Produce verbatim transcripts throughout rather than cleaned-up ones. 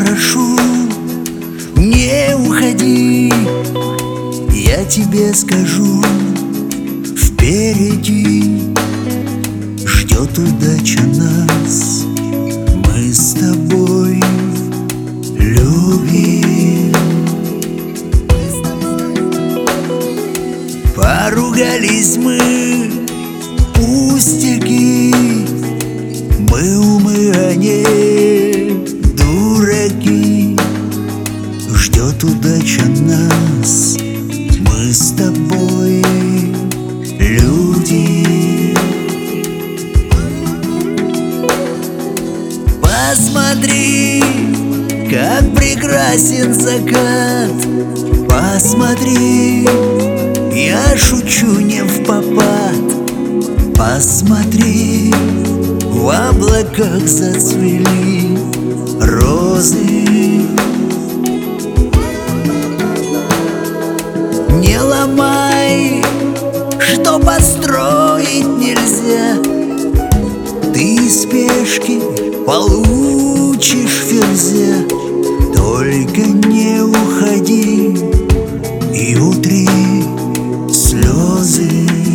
прошу, не уходи. Я тебе скажу, впереди ждет удача нас. Мы с тобой любим. Поругались мы, пустяки. Мы умы, а не дураки. Ждет удача нас. Мы с тобой люди. Посмотри, как прекрасен закат. Посмотри, я шучу не впопад. Посмотри, в облаках зацвели розы. Не ломай, что построить нельзя. Ты из спешки получишь ферзя. Только не уходи и утри слезы.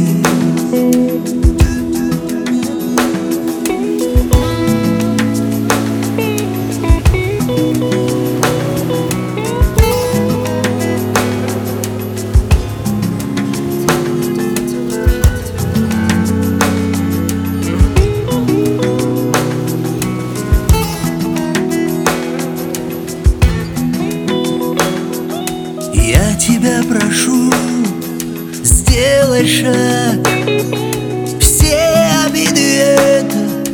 Я тебя прошу, сделай шаг. Все обиды — это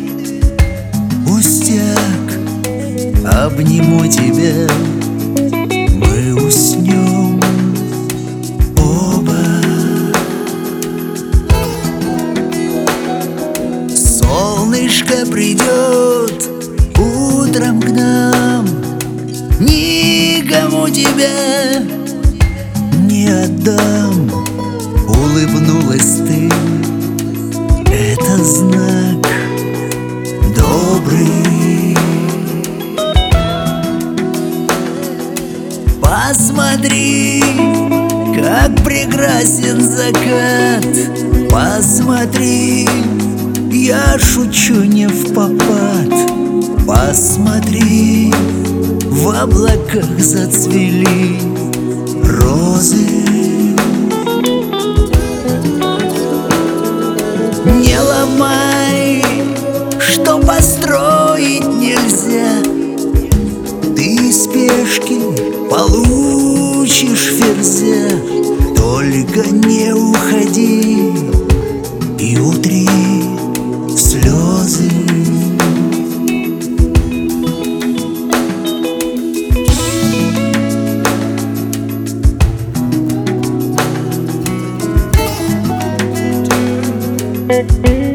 пустяк. Обниму тебя, мы уснем оба. Солнышко придет утром к нам. Никому тебя не отдам. Улыбнулась ты, это знак добрый. Посмотри, как прекрасен закат. Посмотри, я шучу не впопад. Посмотри, в облаках зацвели розы. Не ломай, что построить нельзя. Ты из спешки получишь ферзя. Только не уходи и утри слезы. Thank you.